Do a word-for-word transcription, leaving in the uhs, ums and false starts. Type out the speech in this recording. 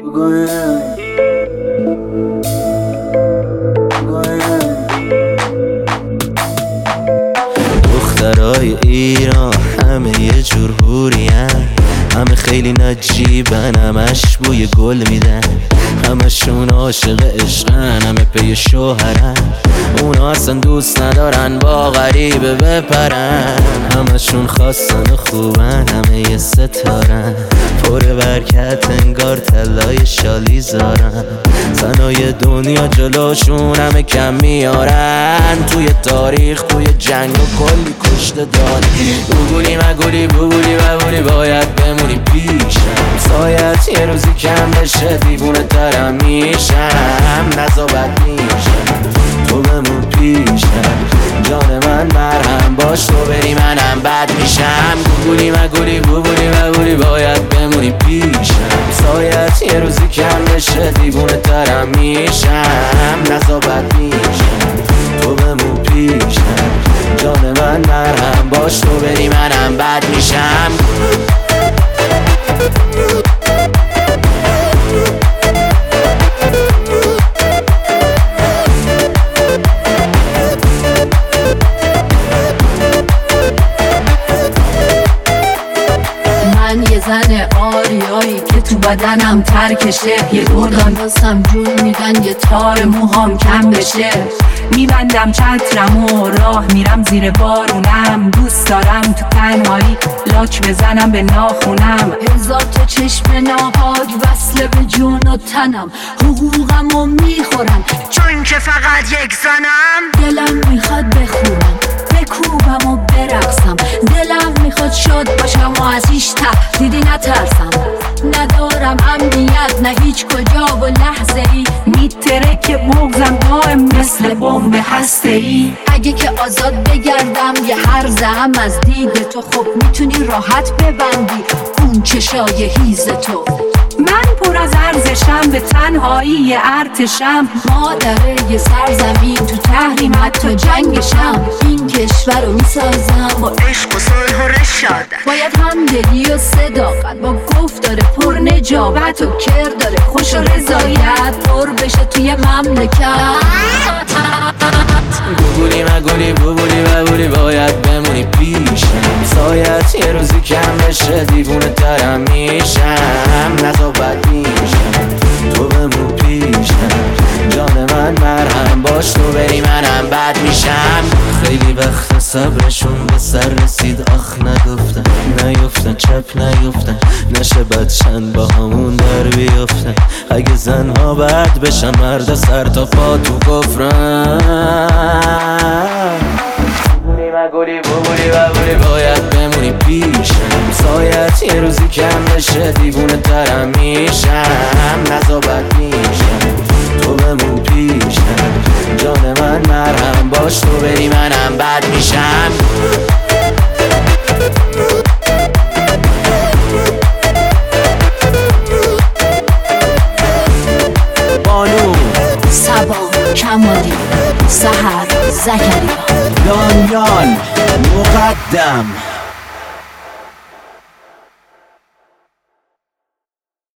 دخترای ایران همه یه جور حورین، همه خیلی نجیبن، همش بوی گل میدن، همشون عاشق عشقن، همه پی شوهرن، اونا اصلا دوست ندارن با غریبه بپرن، همشون خواستن خوبن، همه یه ستارن، پر برکت انگار طلای شالیزارن، زنای دنیا جلوشون همه کم میارن، توی تاریخ توی جنگ و کلی کشته داد، بوگولی مگولی بوگولی ببولی باید بمونی پیشم، سایت یه روزی کم بشه دیوونه ترم میشم، نزابت میشم تو بمون پیشم، جان من مرهم باش تو بری منم بد میشم، گوگولی مگولی بوگولی ببولی باید بمونی پیشم، سایت یه روزی کم بشه دیوونه ترم میشم، نزابت میشم تو بمون پیشم، جان من مرهم باش تو بری منم بد میشم. من یه زن آریایی که تو بدنم ترکشه، یه گردان واسم جون میدن یه تار موهام کم بشه، میبندم چترم و راه میرم زیر بارونم، دوست دارم تو تنهایی لاک بزنم به ناخونم، هزار تا چشم ناپاک وصله به جون و تنم، حقوقم رو میخورم چون که فقط یک زنم، دلم میخواد بخونم بکوبم و برقصم، دلم میخواد شاد باشم و از هیچ تهدیدی نترسم، ندارم امنیت نه هیچ کجا و لحظه ای، میترکه مغزم دائم مثل بمب هسته ای، اگه که آزاد بگردم یه هرزه هم از دید تو، خب میتونی راحت ببندی اون چشای هیز تو، من پر از ارزشم به تنهایی ارتشم، مادره یه سرزمین تو تحریم حتی جنگشم، این کشور رو میسازم با عشق و صلح و رشاد، باید همدلی و صداقت با گفتار پر نجابت و کردار خوش و رضایت پر بشه توی مملکت، گوگولی مگولی بوگولی ببولی باید بمونی پیشم، سایت یه روزی کم بشه دیوونه ترم میشم، نزابت میشم تو بمون پیشم، جان من مرهم باش تو بری منم بد میشم، خیلی وقت صبرشون به سر رسید آخ نگفتن، نیفتن چپ نیفتن، نشه بدشن با همون در بیفتن، اگه زنها بد بشن مرد سر تا پا تو کفرن، گوگولی مگولی بوگولی ببولی باید بمونی پیشم، سایت یه روزی کم بشه دیوونه ترم میشم، نزابت میشم تو بمون پیشم، جان من مرهم باش تو بری منم بد میشم. بانو سبا کمالی سحر زکریا دانیال مقدم